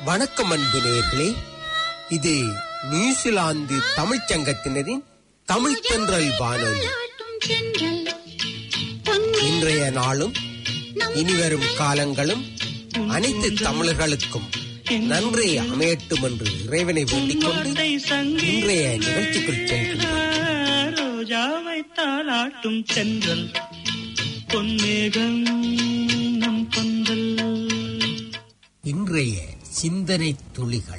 வணக்கம் அன்பு நேயர்களே, இது நியூசிலாந்து தமிழ்ச் சங்கத்தினரின் தமிழ் தென்றல் வானொலி. இன்றைய நாளும் இனிவரும் காலங்களும் அனைத்து தமிழர்களுக்கும் நன்றி அமையட்டும் என்று இறைவனை வேண்டிக் கொண்டு இன்றைய நிகழ்ச்சிக்குள் செல்கின்றோம். ரோஜாவை தாளாட்டும் தென்றல் பொன்மேகம் நம் பந்தல். இன்றைய சிந்தனை துளிகள்.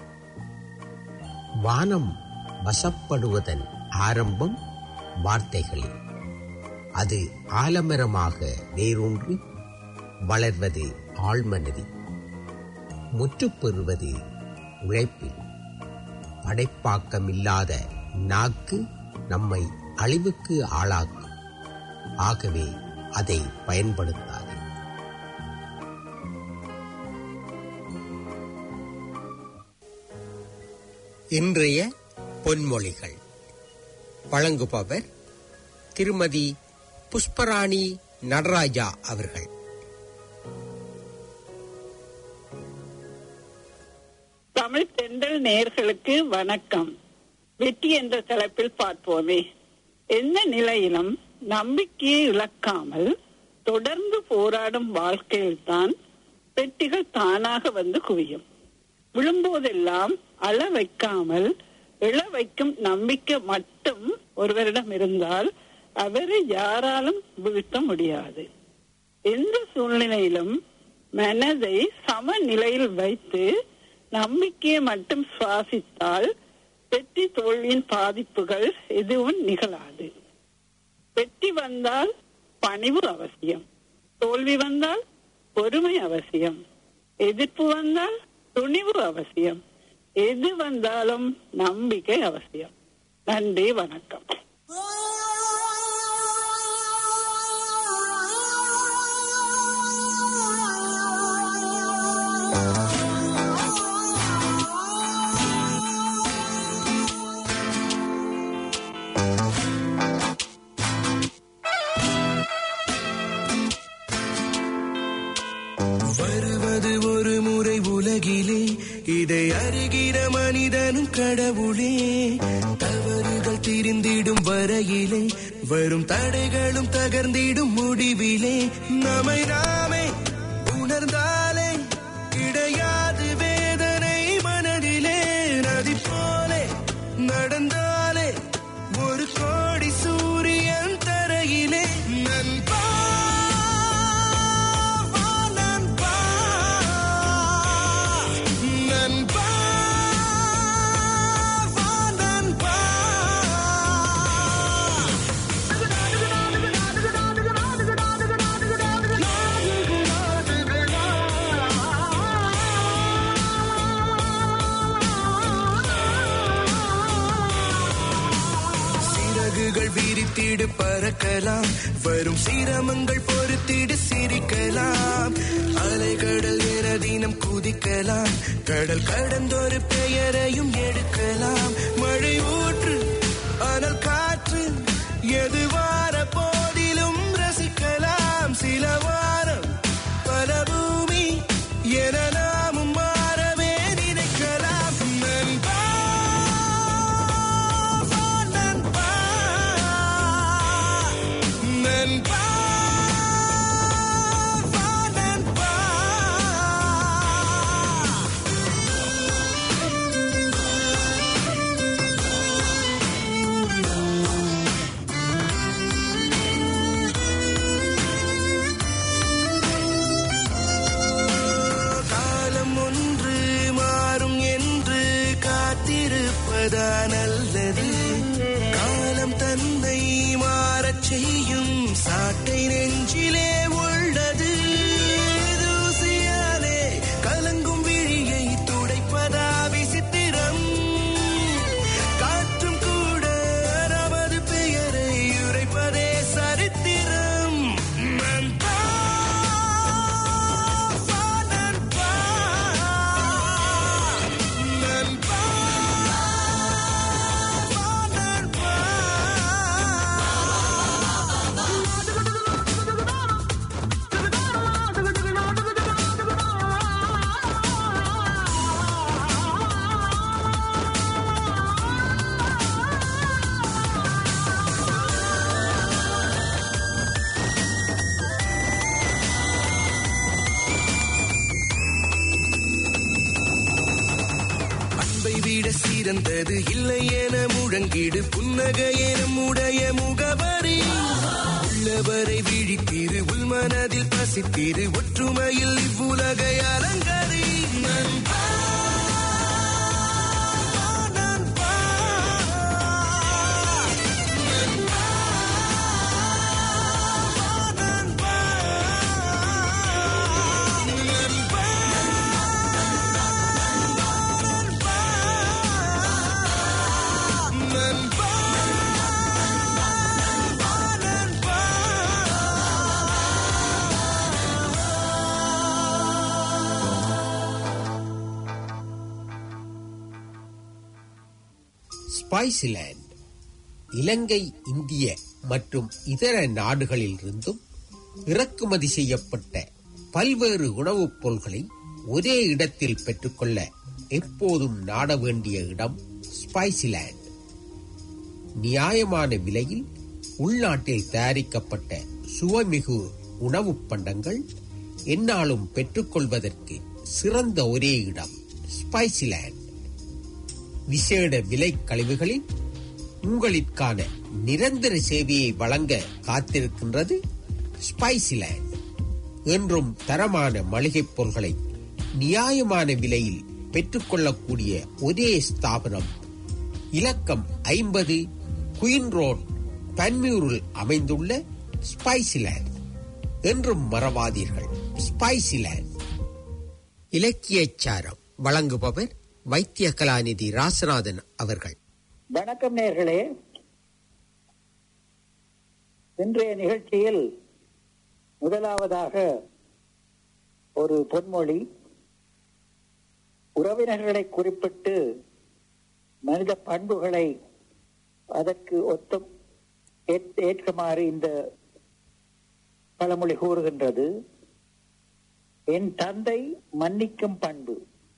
வானம் வசப்படுவதன் ஆரம்பம் வார்த்தைகளில். அது ஆலமரமாக வேரூன்றி வளர்வது ஆழ்மனதில். முற்றுப்பெறுவது உழைப்பில். படைப்பாக்கமில்லாத நாக்கு நம்மை அழிவுக்கு ஆளாக்கும். ஆகவே அதை பயன்படுத்தாது. இன்றைய பொன்மொழிகள் வழங்குபவர் திருமதி புஷ்பராணி நடராஜா அவர்கள். தமிழ் தென்றல் நேயர்களுக்கு வணக்கம். வெற்றி என்ற தலைப்பில் பார்ப்போமே. எந்த நிலையிலும் நம்பிக்கையை இழக்காமல் தொடர்ந்து போராடும் வாழ்க்கையில்தான் வெற்றிகள் தானாக வந்து குவியும். விழும்போதெல்லாம் அழ வைக்காமல் இழ வைக்கும் நம்பிக்கை மட்டும் ஒருவரிடம் இருந்தால் அவரை யாராலும் வீழ்த்த முடியாது. எந்த சூழ்நிலையிலும் மனதை சமநிலையில் வைத்து நம்பிக்கையை மட்டும் சுவாசித்தால் வெற்றி தோல்வியின் பாதிப்புகள் எதுவும் நிகழாது. வெற்றி வந்தால் பணிவு அவசியம், தோல்வி வந்தால் பொறுமை அவசியம், எதிர்ப்பு வந்தால் துணிவு அவசியம், எது வந்தாலும் நம்பிக்கை அவசியம். நன்றி, வணக்கம். வருவது ஒரு முறை உலகிலே, இதை அறிகிற மனிதனும் கடவுளே. தவறுகள் திரிந்திடும் வரையிலே, வரும் தடைகளும் தகர்ந்திடும் முடிவிலே, நம்மை நாமே உணர்ந்தாலே கிடையாது வேதனை மனதிலே. நதி போலே நடந்தாலே ஒரு கோடி சூரியன் தரையிலே. நண்பா விரித்திடு பறக்கலாம், வரும் சிரமங்கள் பொறுத்திடு சிரிக்கலாம். அலைகடல் என தினம் குதிக்கலாம், கடல் கடந்தொரு பெயரையும் எடுக்கலாம். மழை ஊற்று அனல் காற்று எது வார போதிலும் ரசிக்கலாம். சில வாரம் பல பூமி என நாமும் மாறவே நினைக்கலாம். நண்பா நல்லது. காலம் தன்னை மாறச் செய்யும் சாட்டை நெஞ்சிலே உள்ளது. தூசியாலே கலங்கும் விழியை துடைப்பதா விசித்திரம். காற்றும் கூட நமது பெயரை உரைப்பதே சரித்திரம். நண்பா நண்பா நண்பா பிறந்தது இல்லை என முழங்கிடு புன்னகையென உடைய முகவரி உள்ளவரை விழித்திரு உள்மனதில் பசித்திரு ஒற்றுமையில் இவ்வுலகை அலங்கரி நண்பா ஸ்பைசிலேண்ட் இலங்கை, இந்திய மற்றும் இதர நாடுகளிலிருந்தும் இறக்குமதி செய்யப்பட்ட பல்வேறு உணவுப் பொருட்களை ஒரே இடத்தில் பெற்றுக்கொள்ள எப்போதும் நாட வேண்டிய இடம் ஸ்பைசிலேண்ட். நியாயமான விலையில் உள்நாட்டில் தயாரிக்கப்பட்ட சுவைமிகு உணவுப் பண்டங்கள் எந்நாளும் பெற்றுக்கொள்வதற்கு சிறந்த ஒரே இடம் ஸ்பைசிலேண்ட். விசேட விலை கழிவுகளில் உங்களுக்கான நிரந்தர சேவையை வழங்க காத்திருக்கின்றது ஸ்பைசிலேண்ட். என்றும் தரமான மளிகைப் பொருட்களை நியாயமான விலையில் பெற்றுக்கொள்ளக்கூடிய ஒரே ஸ்தாபனம் இலக்கம் 50 குயின் ரோட், பன்மியூரில் அமைந்துள்ள ஸ்பைசிலேண்ட். என்றும் மறவாதீர்கள், ஸ்பைசிலேண்ட். இலக்கியச்சாரம் வழங்குபவர் வைத்திய கலாநிதி ராசநாதன் அவர்கள். வணக்கம் நேயர்களே. இன்றைய நிகழ்ச்சியில் முதலாவதாக ஒரு பொன்மொழி, உறவினர்களை குறிப்பிட்டு மனித பண்புகளை அதற்கு ஏற்குமாறு இந்த பழமொழி கூறுகின்றது. என் தந்தை மன்னிக்கும் பண்பு,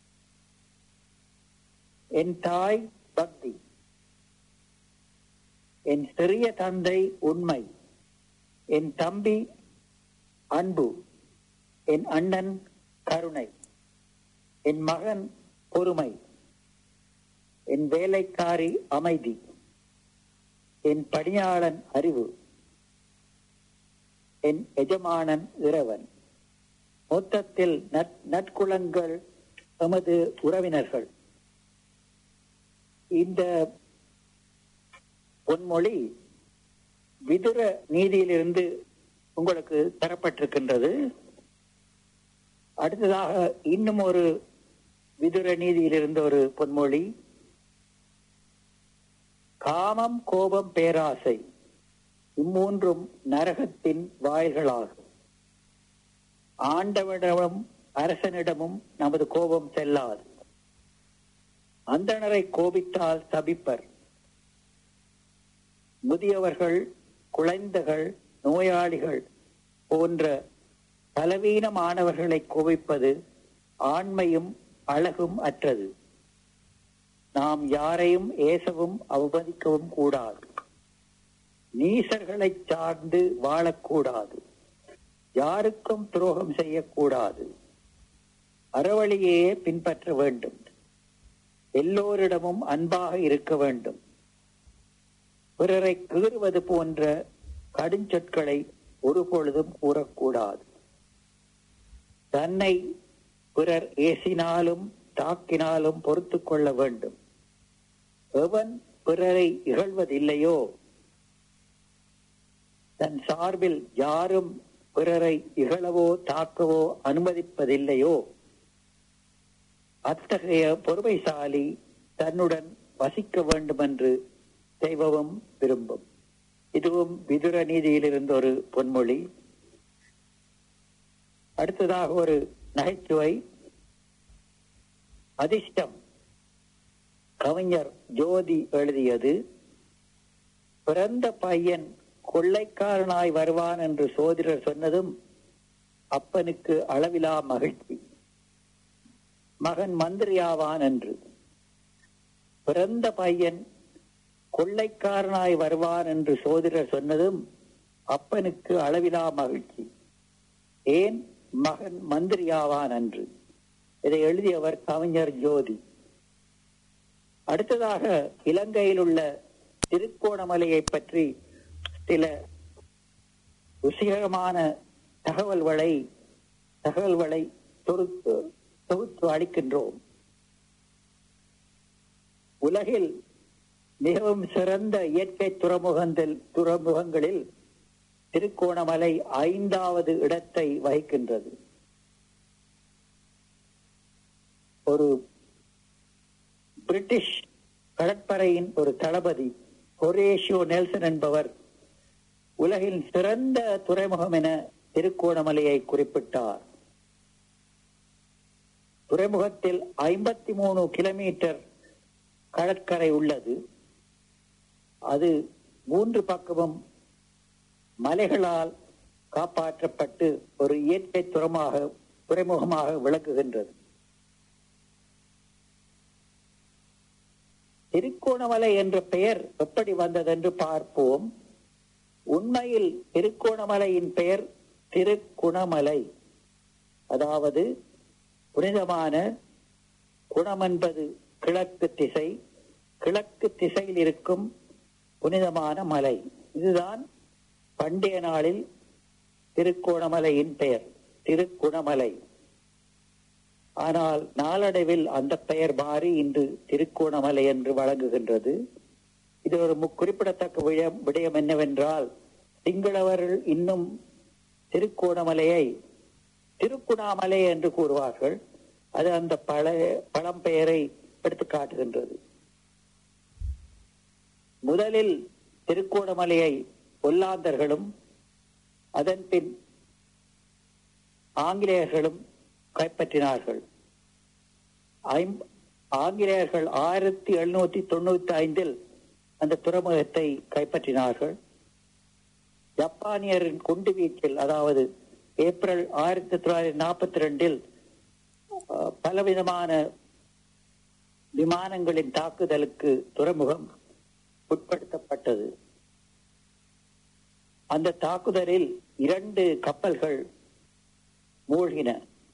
என் தாய் பக்தி, என் சிறிய தந்தை உண்மை, என் தம்பி அன்பு, என் அண்ணன் கருணை, என் மகன் பொறுமை, என் வேலைக்காரி அமைதி, என் பணியாளன் அறிவு, என் எஜமானன் இறைவன். மொத்தத்தில் நற்குலங்கள் எமது உறவினர்கள். இந்த பொன்மொழி விதுர நீதியிலிருந்து உங்களுக்கு தரப்பட்டிருக்கின்றது. அடுத்ததாக இன்னும் ஒரு விதுர நீதியிலிருந்து ஒரு பொன்மொழி, காமம், கோபம், பேராசை இம்மூன்றும் நரகத்தின் வாயில்களாகும். ஆண்டவனிடமும் அரசனிடமும் நமது கோபம் செல்லாது. அந்தணரை கோபித்தால் சபிப்பர். முதியவர்கள், குழந்தைகள், நோயாளிகள் போன்ற பலவீனமானவர்களை கோபிப்பது ஆண்மையும் அழகும் அற்றது. நாம் யாரையும் ஏசவும் அவமதிக்கவும் கூடாது. நீசர்களை சார்ந்து வாழக்கூடாது. யாருக்கும் துரோகம் செய்யக்கூடாது. அறவழியே பின்பற்ற வேண்டும். எல்லோரிடமும் அன்பாக இருக்க வேண்டும். பிறரை கீறுவது போன்ற கடுஞ்சொற்களை ஒருபொழுதும் கூறக்கூடாது. தன்னை பிறர் ஏசினாலும் தாக்கினாலும் பொறுத்து கொள்ள வேண்டும். எவன் பிறரை இகழ்வதில்லையோ, தன் சார்பில் யாரும் பிறரை இகழவோ தாக்கவோ அனுமதிப்பதில்லையோ, அத்தகைய பொறுமைசாலி தன்னுடன் வசிக்க வேண்டும் என்று தெய்வமும் விரும்பும். இதுவும் விதுர நீதியிலிருந்து ஒரு பொன்மொழி. அடுத்ததாக ஒரு நகைச்சுவை. அதிர்ஷ்டம் கவிஞர் ஜோதி எழுதியது. பிறந்த பையன் கொள்ளைக்காரனாய் வருவான் என்று சோதிடர் சொன்னதும் அப்பனுக்கு அளவிலா மகிழ்ச்சி. மகன் மந்திரியாவான் என்று. பிறந்த பையன் கொள்ளைக்காரனாய் வருவான் என்று சோதிடர் சொன்னதும் அப்பனுக்கு அளவிலா மகிழ்ச்சி. ஏன் மகன் மந்திரியாவான் என்று. இதை எழுதியவர் கவிஞர் ஜோதி. அடுத்ததாக இலங்கையில் உள்ள திருக்கோணமலையை பற்றி சில ருசிகரமான தகவல்களை தொகுத்து அளிக்கின்றோம். உலகில் மிகவும் சிறந்த இயற்கை துறைமுகங்களில் திருக்கோணமலை 5வது இடத்தை வகிக்கின்றது. ஒரு பிரிட்டிஷ் கடற்படையின் ஒரு தளபதி ஹொரேஷியோ நெல்சன் என்பவர் உலகின் சிறந்த துறைமுகம் என திருக்கோணமலையை குறிப்பிட்டார். துறைமுகத்தில் 53 கிலோமீட்டர் கடற்கரை உள்ளது. அது 3 பக்கமும் மலைகளால் காப்பாற்றப்பட்டு ஒரு இயற்கை துறைமுகமாக விளங்குகின்றது. திருக்கோணமலை என்ற பெயர் எப்படி வந்ததென்று பார்ப்போம். உண்மையில் திருக்கோணமலையின் பெயர் திருக்குணமலை, அதாவது புனிதமான குணம் என்பது கிழக்கு திசை, கிழக்கு திசையில் இருக்கும் புனிதமான மலை. இதுதான் பண்டைய நாளில் திருக்கோணமலையின் பெயர், திருக்குணமலை. ஆனால் நாளடைவில் அந்த பெயர் மாறி இன்று திருக்கோணமலை என்று வழங்குகின்றது. இது ஒரு குறிப்பிடத்தக்க விடயம் என்னவென்றால், சிங்களவர்கள் இன்னும் திருக்கோணமலையை திருக்குணாமலை என்று கூறுவார்கள். அது அந்த பழம்பெயரை எடுத்து காட்டுகின்றது. முதலில் திருக்கோணமலையை ஒல்லாந்தர்களும் அதன் பின் ஆங்கிலேயர்களும் கைப்பற்றினார்கள். ஆங்கிலேயர்கள் 1795 அந்த துறைமுகத்தை கைப்பற்றினார்கள். ஜப்பானியரின் குண்டு வீச்சில், அதாவது ஏப்ரல் 1942 பலவிதமான விமானங்களின் தாக்குதலுக்கு துறைமுகம் உட்படுத்தப்பட்டது. அந்த தாக்குதலில் 2 கப்பல்கள் மூழ்கின.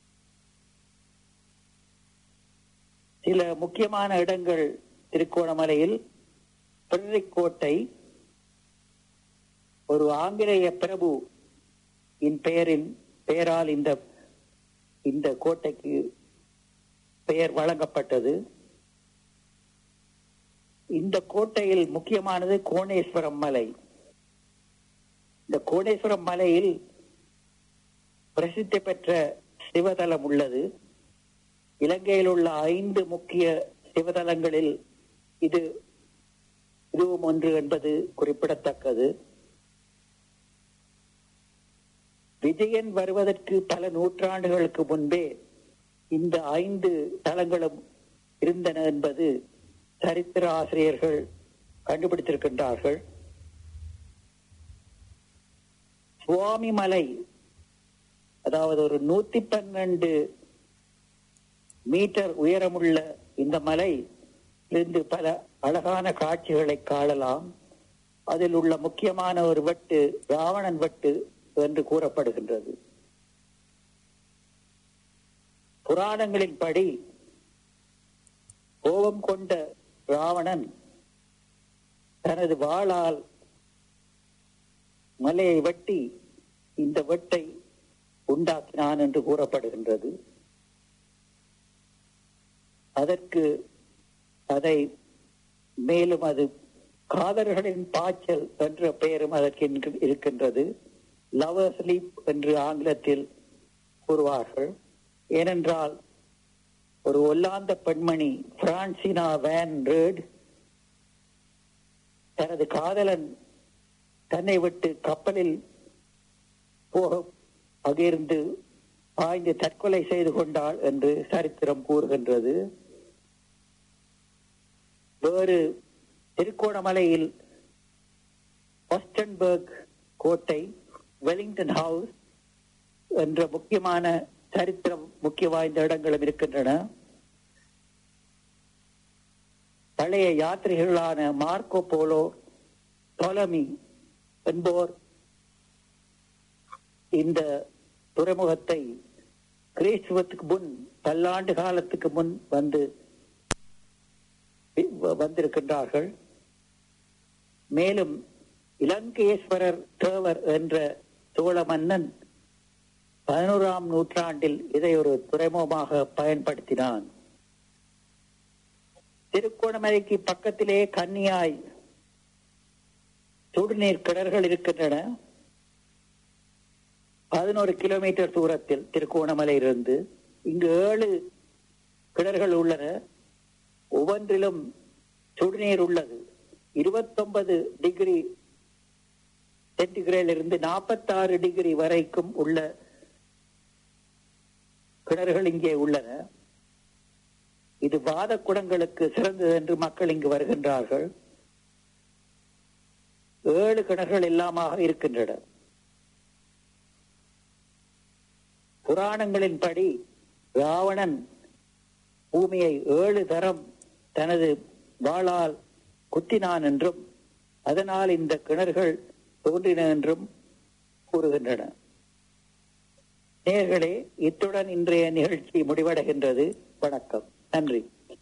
சில முக்கியமான இடங்கள் திருக்கோணமலையில் பெர்ரிக் கோட்டை, ஒரு ஆங்கிலேய பிரபு பெயரால் இந்த கோட்டைக்கு பெயர் வழங்கப்பட்டது. இந்த கோட்டையில் முக்கியமானது கோணேஸ்வரம் மலை. இந்த கோணேஸ்வரம் மலையில் பிரசித்தி பெற்ற சிவதலம் உள்ளது. இலங்கையில் உள்ள 5 முக்கிய சிவதலங்களில் இதுவும் ஒன்று என்பது குறிப்பிடத்தக்கது. விஜயன் வருவதற்கு பல நூற்றாண்டுகளுக்கு முன்பே இந்த 5 தலங்களும் இருந்தன என்பது சரித்திர ஆசிரியர்கள் கண்டுபிடித்திருக்கின்றார்கள். சுவாமி மலை, அதாவது ஒரு 112 மீட்டர் உயரமுள்ள இந்த மலை இருந்து பல அழகான காட்சிகளை காணலாம். அதில் உள்ள முக்கியமான ஒரு வெட்டு ராவணன் வெட்டு என்று கூறப்படுகின்றது. புராணங்களின்படி கோபம் கொண்ட ராவணன் தனது வாளால் மலையை வெட்டி இந்த வெட்டை உண்டாக்கினான் என்று கூறப்படுகின்றது. அதற்கு அதை மேலும் அது காதலர்களின் பாய்ச்சல் என்ற பெயரும் அதற்கு இருக்கின்றது. லவர் ஸ்லீப் என்று ஆங்கிலத்தில் கூறுவார்கள். ஏனென்றால் ஒரு ஒல்லாந்த பெண்மணி பிரான்சினா வேன் ரேட் தனது காதலன் தன்னை விட்டு கப்பலில் போக அங்கிருந்து பாய்ந்து தற்கொலை செய்து கொண்டாள் என்று சரித்திரம் கூறுகின்றது. வேறு திருக்கோணமலையில் ஆஸ்டன்பர்க் கோட்டை, வெலிங்டன் ஹவுஸ் என்ற முக்கியமான சரித்திரம் முக்கிய வாய்ந்த இடங்களும் இருக்கின்றன. பழைய யாத்திரிகளான மார்க்கோ போலோ, டொலமி என்போர் இந்த துறைமுகத்தை கிறிஸ்துவத்துக்கு முன் பல்லாண்டு காலத்துக்கு முன் வந்து வந்திருக்கின்றார்கள். மேலும் இலங்கேஸ்வரர் தேவர் என்ற சோழ மன்னன் 11ஆம் நூற்றாண்டில் இதை ஒரு துறைமுகமாக பயன்படுத்தினான். திருக்கோணமலைக்கு பக்கத்திலே கன்னியாய் சுடுநீர் கிணறுகள் இருக்கின்றன. 11 கிலோமீட்டர் தூரத்தில் திருக்கோணமலையிலிருந்து இங்கு 7 கிணறுகள் உள்ளன. ஒவ்வொன்றிலும் சுடுநீர் உள்ளது. 29 டிகிரி சென்டிகிரேடில் இருந்து 46 டிகிரி வரைக்கும் உள்ள கிணறுகள் இங்கே உள்ளன. இது வாத குணங்களுக்கு சிறந்தது என்று மக்கள் இங்கு வருகின்றார்கள். 7 கிணறுகள் எல்லாமாக இருக்கின்றன. புராணங்களின்படி ராவணன் பூமியை 7 தரம் தனது வாளால் குத்தினான் என்றும் அதனால் இந்த கிணறுகள் தோன்றின என்றும் கூறுகின்றன. நேயர்களே, இத்துடன் இன்றைய நிகழ்ச்சி முடிவடைகின்றது. வணக்கம், நன்றி.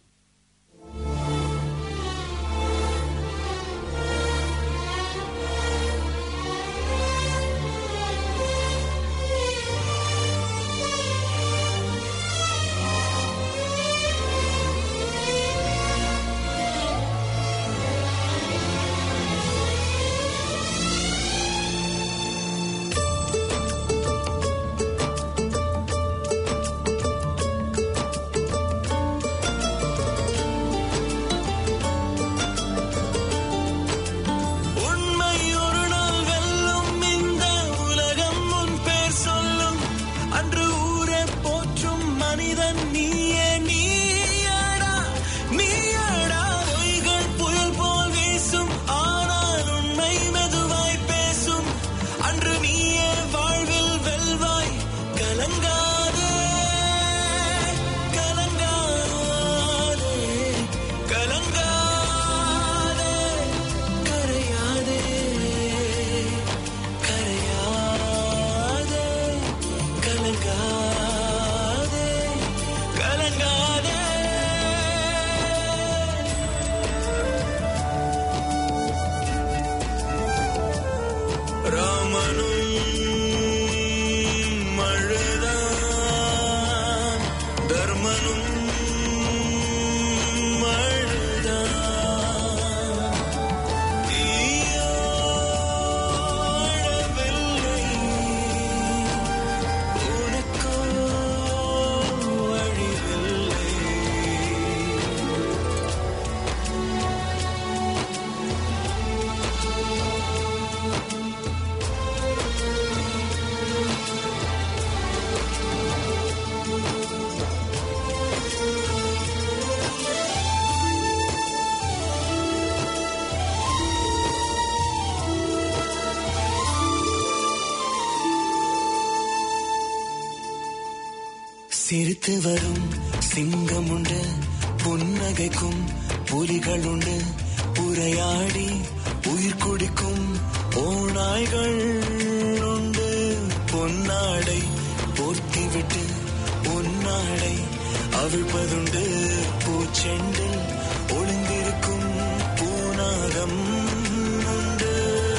சிரித்து வரும் சிங்கம் உண்டு, புன்னகைக்கும் புலிகள் உண்டு, உரையாடி உயிர் குடிக்கும் ஓநாய்கள் உண்டு. பொன்னாடை போர்த்திவிட்டு பொன்னாடை அவிழ்ப்பதுண்டு, பூச்செண்டில் ஒளிந்திருக்கும் பூநாகம் உண்டு.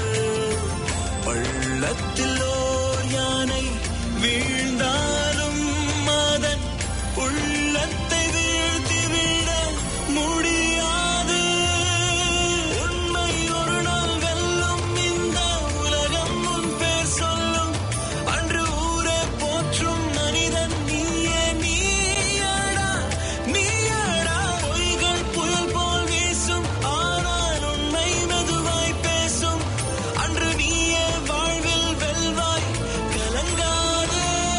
பள்ளத்தில் ஓர் யானை வீழ்ந்தாலும் அதன் உள்ளத்தை வீழ்த்திவிட முடியாது. உண்மை ஒரு நாள் வெல்லும், இந்த உலகம் உன் பேர் சொல்லும். அன்று ஊரே போற்றும் மனிதன் நீயே, நீயடா நீயடா. பொய்கள் புயல் போல் வீசும், ஆனால் உண்மை மெதுவாய் பேசும். அன்று நீயே வாழ்வில் வெல்வாய், கலங்காதே.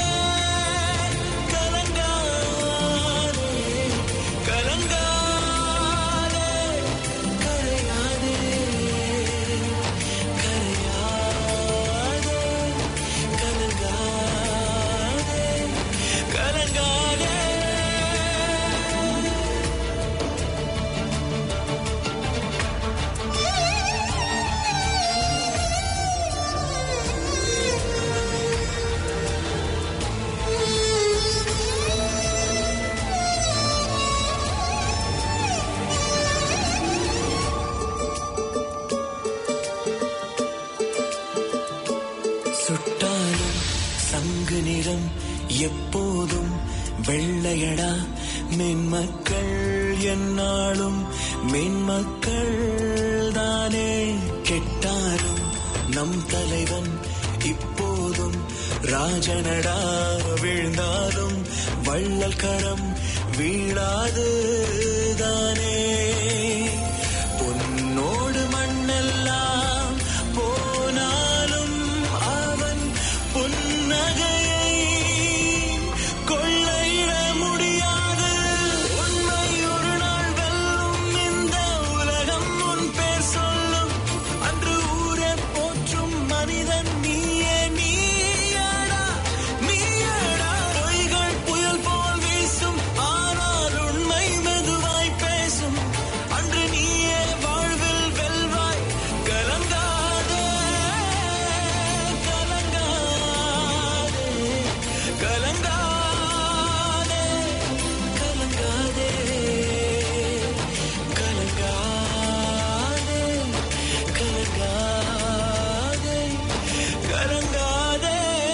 இல்லையடா மென்மக்கள் என்னாலும் மென்மக்கள் தானே. கெட்டாலும் நம் தலைவன் இப்போதும் ராஜனடா. வீழ்ந்தாலும் வள்ளல் கரம் வீழாது தானே. பொன்னோடு மண்ணெல்லாம் போனாலும் அவன் புன்னகையை கொள்ளையிட முடியாது. உண்மை ஒரு நாள் வெல்லும், இந்த உலகம் உன் பேர் சொல்லும். அன்று ஊரே போற்றும் மனிதன் நீயே நீயடா நீயடா. பொய்கள் புயல் போல் வீசும், ஆனால் உண்மை மெதுவாய் பேசும். அன்று நீயே வாழ்வில் வெல்வாய். கலங்காதே கலங்காதே கலங்காதே கலங்காதே கலங்காதே கலங்காதே கலங்காதே.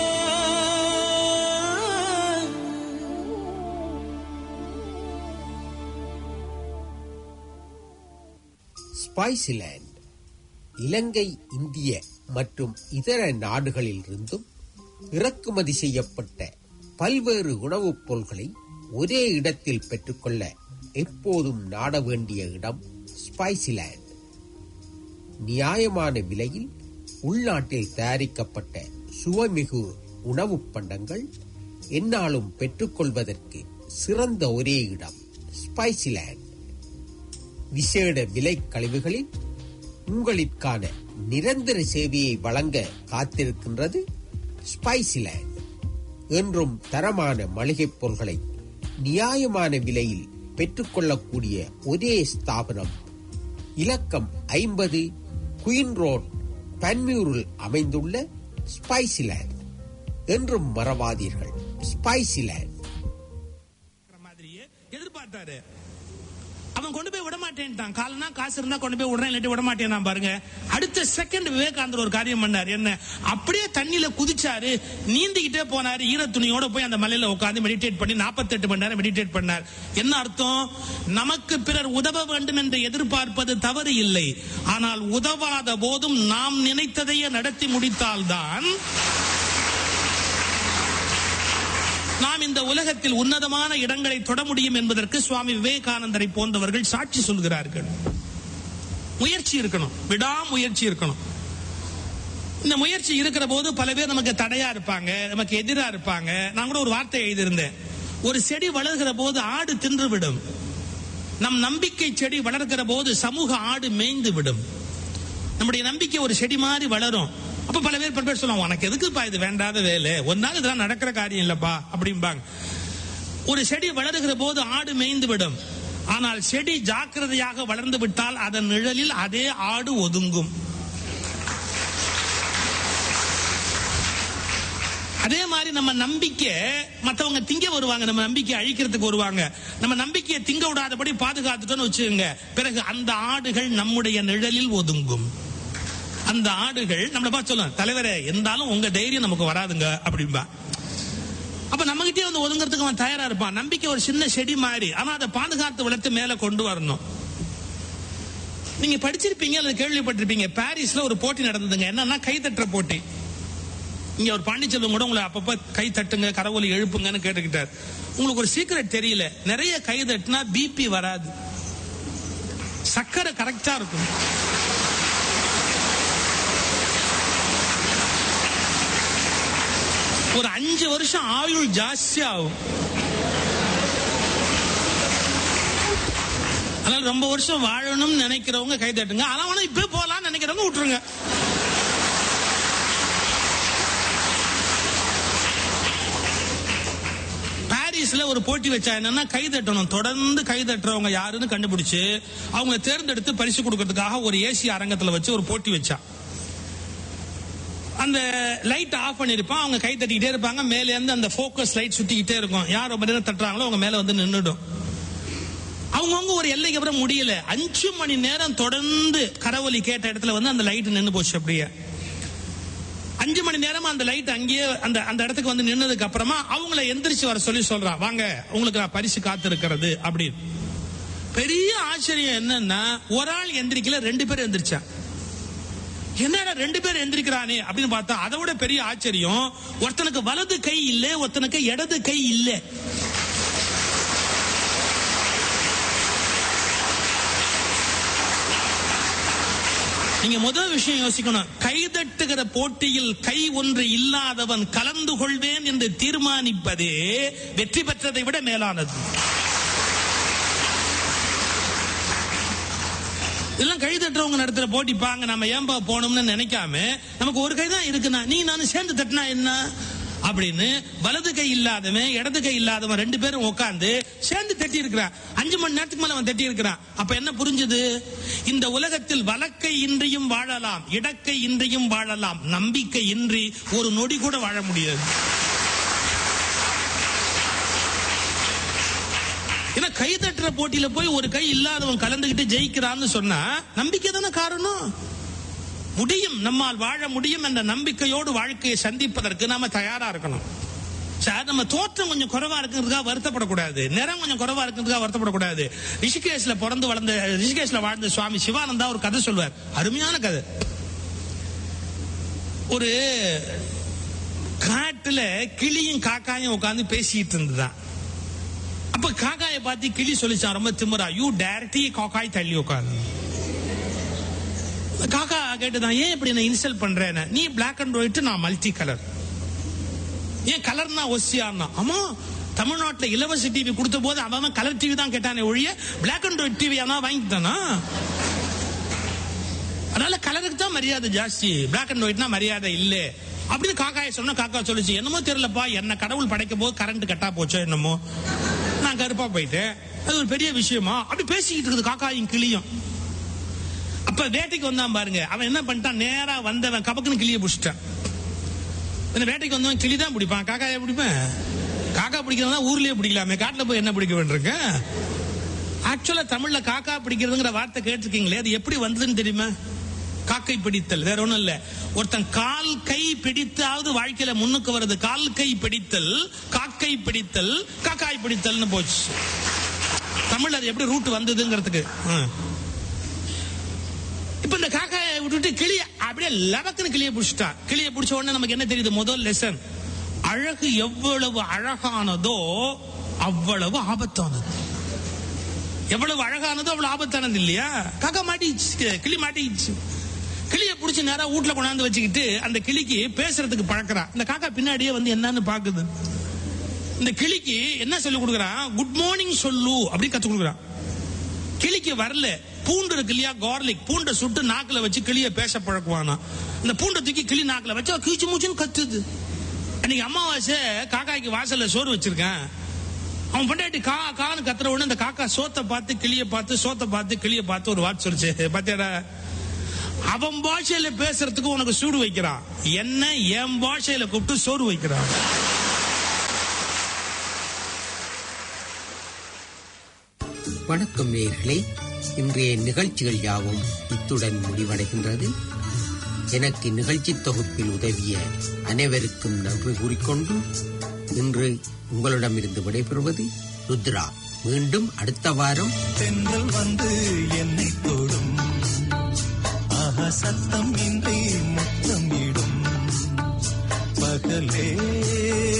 ஸ்பைசிலேண்ட் இலங்கை, இந்திய மற்றும் இதர நாடுகளிலிருந்தும் இறக்குமதி செய்யப்பட்ட பல்வேறு உணவுப் பொருட்களை ஒரே இடத்தில் பெற்றுக்கொள்ள எப்போதும் நாட வேண்டிய இடம் ஸ்பைசிலேண்ட். நியாயமான விலையில் உள்நாட்டில் தயாரிக்கப்பட்ட சுவைமிகு உணவுப் பண்டங்கள் எந்நாளும் பெற்றுக்கொள்வதற்கு சிறந்த ஒரே இடம் ஸ்பைசிலேண்ட். விசேட விலை கழிவுகளில் உங்களுக்கான நிரந்தர சேவையை வழங்க காத்திருக்கின்றது ஸ்பைசிலேண்ட். என்றும் தரமான மளிகைப் பொருட்களை நியாயமான விலையில் பெற்றுக்கொள்ளக்கூடிய ஒரே ஸ்தாபனம் இலக்கம் 50 குயின் ரோட், பன்மியூரில் அமைந்துள்ள ஸ்பைசிலேண்ட். என்றும் மறவாதீர்கள், ஸ்பைசிலேண்ட். எதிர்பார்த்தாரு, அவன் கொண்டு போய் விட மாட்டேன்ட்டான். காலனா காசு இருந்தா கொண்டு போய் விடுறேன், இல்லாட்டி விட மாட்டேன் பாருங்க. அடுத்த செகண்ட் விவேகானந்தர் ஒரு காரியம் பண்ணார். என்ன? அப்படியே தண்ணியில குதிச்சாரு, நீந்திக்கிட்டே போனாரு. ஈர துணியோட போய் அந்த மலையில உட்கார்ந்து மெடிடேட் பண்ணி 48 மணி நேரம் மெடிடேட் பண்ணார். என்ன அர்த்தம்? நமக்கு பிறர் உதவ வேண்டும் என்று எதிர்பார்ப்பது தவறு இல்லை, ஆனால் உதவாத போதும் நாம் நினைத்ததையே நடத்தி முடித்தால்தான் நாம் இந்த உலகத்தில் உன்னதமான இடங்களை தொட முடியும் என்பதற்கு சுவாமி விவேகானந்தரை போன்றவர்கள் சாட்சி சொல்கிறார்கள். முயற்சி இருக்கணும், விடாமுயற்சி இருக்கணும். இந்த முயற்சி இருக்கிற போது பல பேர் நமக்கு தடையா இருப்பாங்க, நமக்கு எதிரா இருப்பாங்க. நான் கூட ஒரு வார்த்தை எழுதியிருந்தேன், ஒரு செடி வளர்கிற போது ஆடு தின்று விடும், நம் நம்பிக்கை செடி வளர்க்கிற போது சமூக ஆடு மேய்ந்து விடும். நம்முடைய நம்பிக்கை ஒரு செடி மாதிரி வளரும். அப்ப பல பேர் சொல்லுவாங்க, உனக்கு எதுக்குப்பா இது வேண்டாத வேலை, ஒரு நாள் இதெல்லாம் நடக்கிற காரியம் இல்லப்பா அப்படிம்பாங்க. ஒரு செடி வளருகிற போது ஆடு மேய்ந்து விடும், ஆனால் செடி ஜாக்கிரதையாக வளர்ந்து விட்டால் அதன் நிழலில் அதே ஆடு ஒதுங்கும். அதே மாதிரி நம்ம நம்பிக்கை மற்றவங்க திங்க வருவாங்க, நம்ம நம்பிக்கை அழிக்கிறதுக்கு வருவாங்க. நம்ம நம்பிக்கையை திங்க விடாதபடி பாதுகாத்துட்டோம்னு வச்சுக்கோங்க, பிறகு அந்த ஆடுகள் நம்முடைய நிழலில் ஒதுங்கும். அந்த ஆடுகள் நம்மளை பார்த்து சொல்லும், தலைவரே இருந்தாலும் உங்க தைரியம் நமக்கு வராதுங்க அப்படின்பா. அப்ப நம்ம கிட்டே வந்து ஒதுங்கிறதுக்கு அவன் தயாரா இருப்பான். நம்பிக்கை ஒரு சின்ன செடி மாதிரி, ஆனா அதை பாதுகாத்து வளர்த்து மேல கொண்டு வரணும். நீங்க படிச்சிருப்பீங்க அல்லது கேள்விப்பட்டிருப்பீங்க, பாரிஸ்ல ஒரு போட்டி நடந்ததுங்க. என்னன்னா கைத்தட்டுற போட்டி. இங்க ஒரு பாண்டிச்செல்வம் கூட உங்களை அப்பப்ப கை தட்டுங்க, கரவொலி எழுப்புங்கன்னு கேட்டுக்கிட்டார். உங்களுக்கு ஒரு சீக்கிரட் தெரியல, நிறைய கை தட்டினா பிபி வராது, சக்கரை கரெக்டா இருக்கும். ஒரு 5 வருஷம் ஆயுள் ஜாஸ்தி ஆகும். அதனால ரொம்ப வருஷம் வாழணும்னு நினைக்கிறவங்க கை தட்டுங்க, ஆனா இப்ப போலான்னு நினைக்கிறவங்க விட்டுருங்க. பாரிஸ்ல ஒரு போட்டி வச்சா என்னன்னா கை தட்டணும், தொடர்ந்து கை தட்டுறவங்க யாருன்னு கண்டுபிடிச்சு அவங்க தேர்ந்தெடுத்து பரிசு கொடுக்கறதுக்காக ஒரு ஏசி அரங்கத்துல வச்சு ஒரு போட்டி வச்சா. அந்த லைட் ஆஃப் பண்ணிருப்பான், அவங்க கை தட்டிக்கிட்டே இருப்பாங்க, மேல இருந்து அந்த போக்கஸ் லைட் சுத்திக்கிட்டே இருக்கும். யார் ரொம்ப நேரம் தட்டுறாங்களோ அவங்க மேல வந்து நின்னுடும். அவங்கவுங்க ஒரு எல்லைக்கு அப்புறம் முடியல, 5 மணி நேரம் தொடர்ந்து கரவொலி கேட்ட இடத்துல வந்து அந்த லைட் நின்று போச்சு. அப்படியே 5 மணி நேரமா அந்த லைட் அங்கேயே அந்த இடத்துக்கு வந்து நின்னதுக்கு அப்புறமா அவங்கள எந்திரிச்சு வர சொல்லி சொல்றா, வாங்க உங்களுக்கு நான் பரிசு காத்து இருக்கிறது அப்படின்னு. பெரிய ஆச்சரியம் என்னன்னா, ஒரு ஆள் எந்திரிக்கல, 2 பேர் எந்திரிச்சா. என்னடா 2 பேர் எந்திரிக்கிறானே அப்படின்னு பார்த்தா, அதை விட பெரிய ஆச்சரியம், ஒருத்தனுக்கு வலது கை இல்ல, ஒருத்தனுக்கு இடது கை இல்ல. நீங்க முதல் விஷயம் யோசிக்கணும், கைதட்டுகிற போட்டியில் கை ஒன்று இல்லாதவன் கலந்து கொள்வேன் என்று தீர்மானிப்பதே வெற்றி பெற்றதை விட மேலானது. இதெல்லாம் கை தட்டுறவங்க நடத்துற போட்டி பாங்க, நம்ம ஏன்பா போனோம்னு நினைக்காம, நமக்கு ஒரு கை தான் இருக்குன்னா நீ நானும் சேர்ந்து தட்டினா என்ன அப்படின்னு வலது கை இல்லாதவன் இடது கை இல்லாதவன் 2 பேரும் உட்கார்ந்து சேர்ந்து தட்டி இருக்கிறான். 5 மணி நேரத்துக்கு மேல அவன் தட்டி இருக்கிறான். அப்ப என்ன புரிஞ்சது? இந்த உலகத்தில் வலக்கை இன்றியும் வாழலாம், இடக்கை இன்றியும் வாழலாம், நம்பிக்கை இன்றி ஒரு நொடி கூட வாழ முடியாது. ஏன்னா கை தட்டுற போட்டியில போய் ஒரு கை இல்லாதவன் கலந்துகிட்டு ஜெயிக்கிறான்னு சொன்னா நம்பிக்கை தானே காரணம். முடியும், நம்மால் வாழ முடியும் என்ற நம்பிக்கையோடு வாழ்க்கையை சந்திப்பதற்கு நாம தயாரா இருக்கணும். சார், நம்ம தோற்றம் கொஞ்சம் குறைவா இருக்கிறதுக்காக வருத்தப்படக்கூடாது, நிறம் கொஞ்சம் குறைவா இருக்கிறதுக்காக வருத்தப்படக்கூடாது. ரிஷிகேஷ்ல வாழ்ந்த சுவாமி சிவானந்தா ஒரு கதை சொல்வார், அருமையான கதை. ஒரு காட்டுல கிளியும் காக்காயும் உட்கார்ந்து பேசிட்டு இருந்துதான். அப்ப காக்காயை பார்த்து கிளி சொல்லிச்சான் ரொம்ப திமிரா, யூ டைரக்ட்லி காக்காய் தள்ளி உட்காந்து. காக்கா கேட்டுதான், ஏன் இப்படி நான் இன்சல்ட் பண்றேன், நீ பிளாக் அண்ட் ஒயிட், நான் மல்டி கலர், ஏன் கலர்னா ஒசியான்னா? ஆமா, தமிழ்நாட்டுல இலவச டிவி கொடுத்த போது அவன் கலர் டிவி தான் கேட்டானே ஒழிய பிளாக் அண்ட் ஒயிட் டிவி ஆனா வாங்கிட்டானா? அதனால கலருக்கு தான் மரியாதை ஜாஸ்தி, பிளாக் அண்ட் ஒயிட்னா மரியாதை இல்ல அப்படின்னு காக்காயை சொன்ன. காக்கா சொல்லிச்சு, என்னமோ தெரியலப்பா, என்ன கடவுள் படைக்கும் போது கரண்ட் கட்டா போச்சோ என்னமோ, நான் கருப்பா போயிட்டேன், அது ஒரு பெரிய விஷயமா அப்படி பேசிக்கிட்டு இருக்குது காக்காயும் கிளியும். அப்ப வேட்டைக்கு வந்தான் பாருங்க, அவன் என்ன பண்ணிட்டான், நேரா வந்தவன் கபக்குன்னு கிளியை பிடிச்சிட்டான். வேட்டைக்கு வந்தவன் கிளி தான் பிடிப்பான், காக்காயை பிடிப்பேன்? காக்கா பிடிக்கிறதா ஊர்லயே பிடிக்கலாமே, காட்டுல போய் என்ன பிடிக்க வேண்டியிருக்க? ஆக்சுவலா தமிழ்ல காக்கா பிடிக்கிறதுங்கிற வார்த்தை கேட்டிருக்கீங்களே, அது எப்படி வந்ததுன்னு தெரியுமா? காக்கை பிடித்தல், வேற ஒண்ணும் இல்ல. ஒருத்தன் கால் கை பிடித்தாவது வாழ்க்கையில முன்னுக்கு வருது. கால் கை பிடித்தல், காக்கை பிடித்தல், காக்காய் பிடித்தல்னு போச்சு. தமிழ் அது எப்படி ரூட் வந்ததுங்கிறதுக்கு. இப்ப இந்த காக்காயை விட்டுட்டு கிளிய அப்படியே லபக்குன்னு கிளிய பிடிச்சிட்டான். கிளிய பிடிச்ச உடனே நமக்கு என்ன தெரியுது? முதல் லெசன், அழகு எவ்வளவு அழகானதோ அவ்வளவு ஆபத்தானது. எவ்வளவு அழகானதோ அவ்வளவு ஆபத்தானது இல்லையா? காக்கா மாட்டிச்சு, கிளி மாட்டிச்சு. கிளிய பிடிச்சி நேரா வீட்டுல கொண்டாந்து வச்சுக்கிட்டு அந்த கிளிக்கு பேசுறதுக்கு பழக்கிறான். இந்த காக்கா பின்னாடியே வந்து என்னன்னு பாக்குது. இந்த கிளிக்கு என்ன சொல்லி கொடுக்குறான்? குட் மார்னிங் சொல்லு அப்படி கத்து கொடுக்குறான். கிளிக்கு வரல. பூண்டு இருக்கு இல்லையா, கார்லிக், பூண்டை சுட்டு நாக்குல வச்சு கிளிய பேச பழக்குவானா. இந்த பூண்டை தூக்கி கிளி நாக்குல வச்சு கீச்சு மூச்சுன்னு கத்துது. அன்னைக்கு அமாவாசை காக்காய்க்கு வாசல்ல சோறு வச்சிருக்கேன். அவன் பொண்டாட்டி கா கான்னு கத்துற உடனே இந்த காக்கா சோத்தை பார்த்து கிளிய பார்த்து, சோத்தை பார்த்து கிளிய பார்த்து ஒரு வார்த்தை சொல்லிச்சு, பாத்தியாடா, அவன் பாஷையில பேசுறதுக்கு உனக்கு சூடு வைக்கிறான், என்ன என் பாஷையில கூப்பிட்டு சோறு வைக்கிறான். வணக்கம் நேயர்களே, இன்றைய நிகழ்ச்சிகள் யாவும் இத்துடன் முடிவடைகின்றது. எனக்கு நிகழ்ச்சி தொகுப்பில் உதவிய அனைவருக்கும் நன்றி கூறிக்கொண்டு இன்று உங்களிடமிருந்து விடைபெறுவது ருத்ரா. மீண்டும் அடுத்த வாரம் தென்றல் வந்து என்னை தொடும், ஆஹா சத்தம் இன்றி முத்தமிடும், பகலே